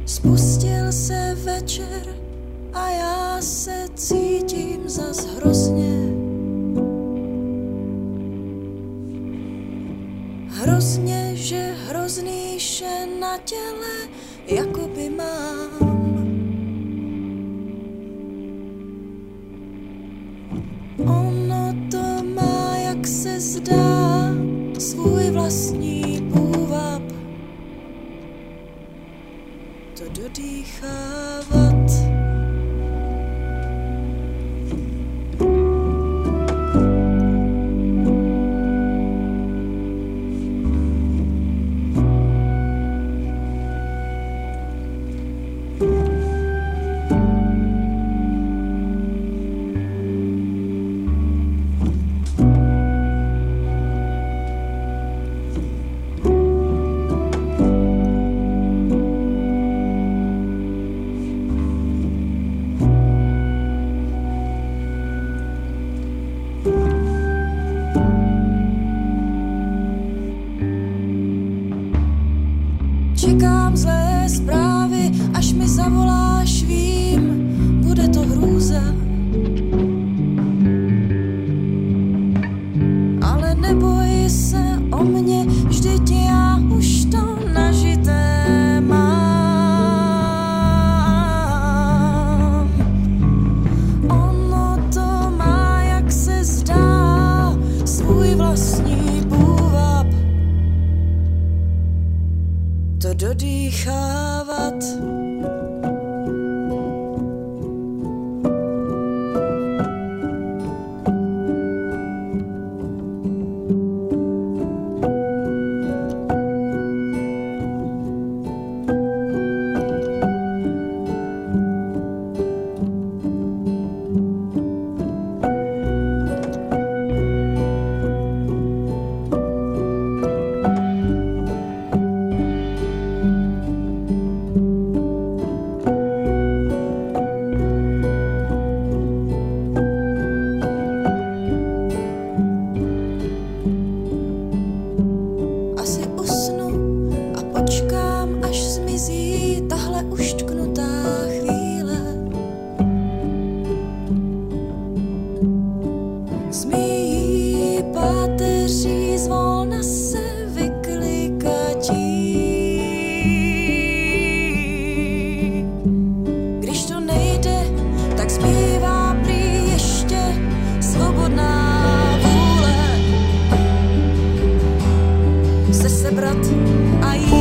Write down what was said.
Spustil se večer a já se cítím zas hrozně. Hrozně, že hrozný še na těle jakoby mám. Ono to má, jak se zdá, svůj vlastní půvab. To dodýchávat. Čekám zlé zprávy, až mi zavoláš, vím, bude to hrůza. Ale neboj se o mě, vždyť já už to nažité mám. Ono to má, jak se zdá, svůj vlastní půvab. To dodýchávat. Tahle uštknutá chvíle. Z mých páteří zvolna se vyklikatí. Když to nejde, tak zbývá prý ještě svobodná vůle se sebrat a jít.